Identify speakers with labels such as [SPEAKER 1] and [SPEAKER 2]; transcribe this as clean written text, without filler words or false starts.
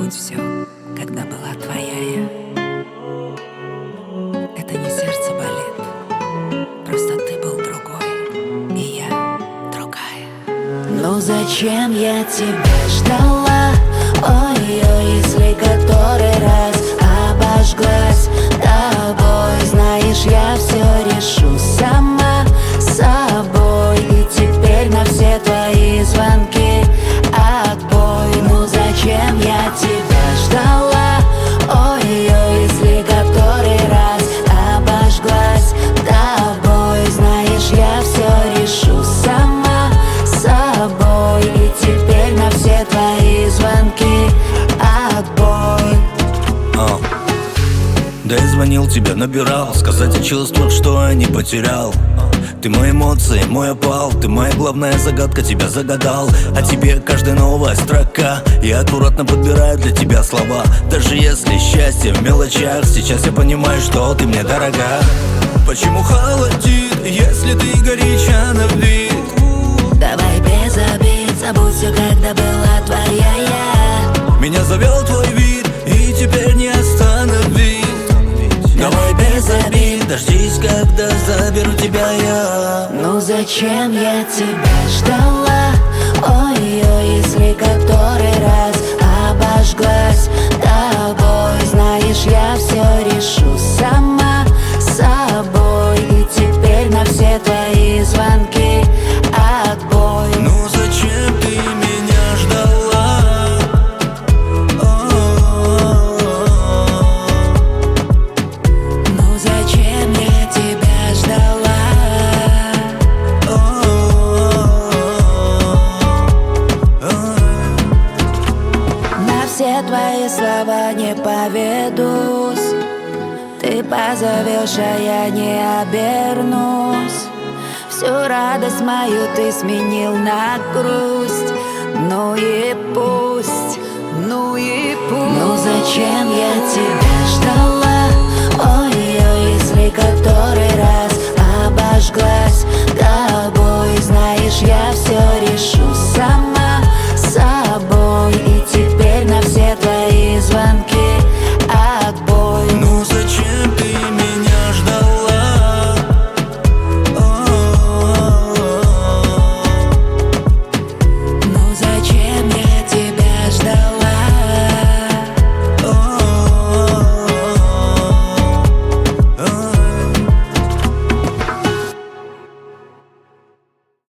[SPEAKER 1] помнить все, когда была твоя я. Это не сердце болит, просто ты был другой, и я другая.
[SPEAKER 2] Ну зачем я тебя ждала? Ой-ой, если который раз обожглась тобой, знаешь, я все решу сама собой. И теперь на все твои звонки отбой. Ну зачем я тебя ждала? Ой-ой, если который раз обожглась тобой, знаешь, я все решу сама собой. И теперь на все твои звонки отбой.
[SPEAKER 3] Да я звонил тебе, набирал, сказать о чувствах, что я не потерял. Ты мои эмоции, мой опал, ты моя главная загадка, тебя загадал. А тебе каждая новая строка, я аккуратно подбираю для тебя слова. Даже если счастье в мелочах, сейчас я понимаю, что ты мне дорога. Почему холодит, если ты горяча на вид?
[SPEAKER 2] Давай без обид, забудь все, когда была твоя я.
[SPEAKER 3] Меня завел твой вид, и теперь не остановить. Давай без обид, дождись, когда заберу тебя я.
[SPEAKER 2] Ну зачем я тебя ждала? Ой-ой, если который раз обожглась тобой, знаешь, я все решу сама собой. И теперь на все твои звонки отбой.
[SPEAKER 3] Ну зачем ты меня ждала?
[SPEAKER 2] Ну зачем я тебя ждала? На все твои слова не поведусь. Ты позовешь, а я не обернусь. Всю радость мою ты сменил на грусть. Ну и пусть, ну и пусть. Ну зачем я тебя ждала? Ой-ой, если который раз обожглась тобой, знаешь, я все